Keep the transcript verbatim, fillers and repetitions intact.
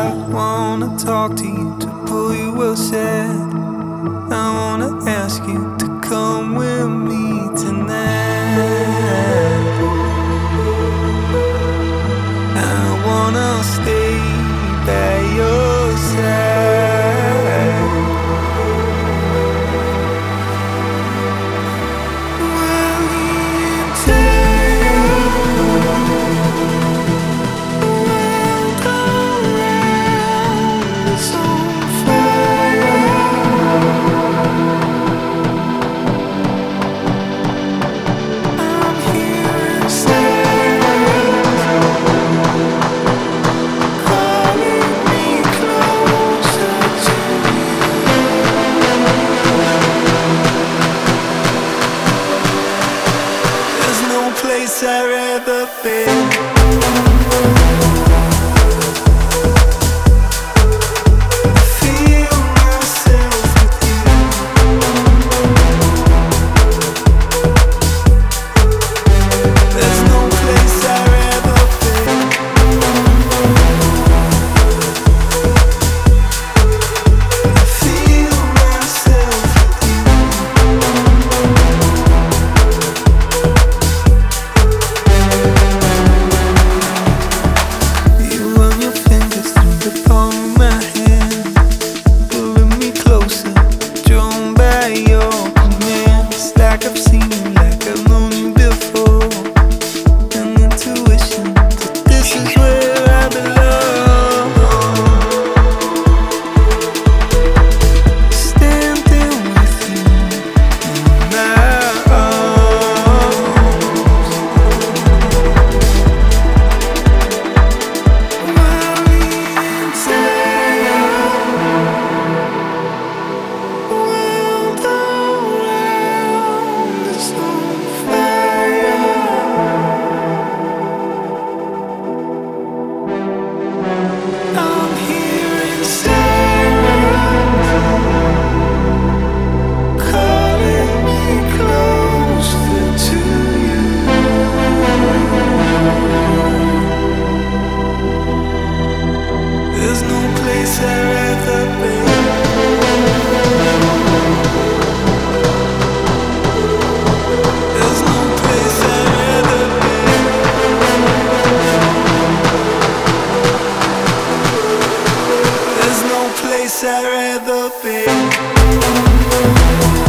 I wanna talk to you to pull you aside. I wanna ask you to come with me tonight. I wanna stay by your side. While the entire world around is on fire, I'm here inside, calling me closer to you. There's no place I'd rather be. Feel myself with you. There's no place I'd rather be. Feel myself with you. You run your fingers through the palm of my hand, pulling me closer, drawn by your commands. Like I've seen you, like I've known you before. An intuition that this is where I belong. Standing with you in my arms. While the entire world around is on fire, I'm here inside, calling me closer to you. There's no place I'd rather be. There's no place I'd rather be. There's no place I'd rather be.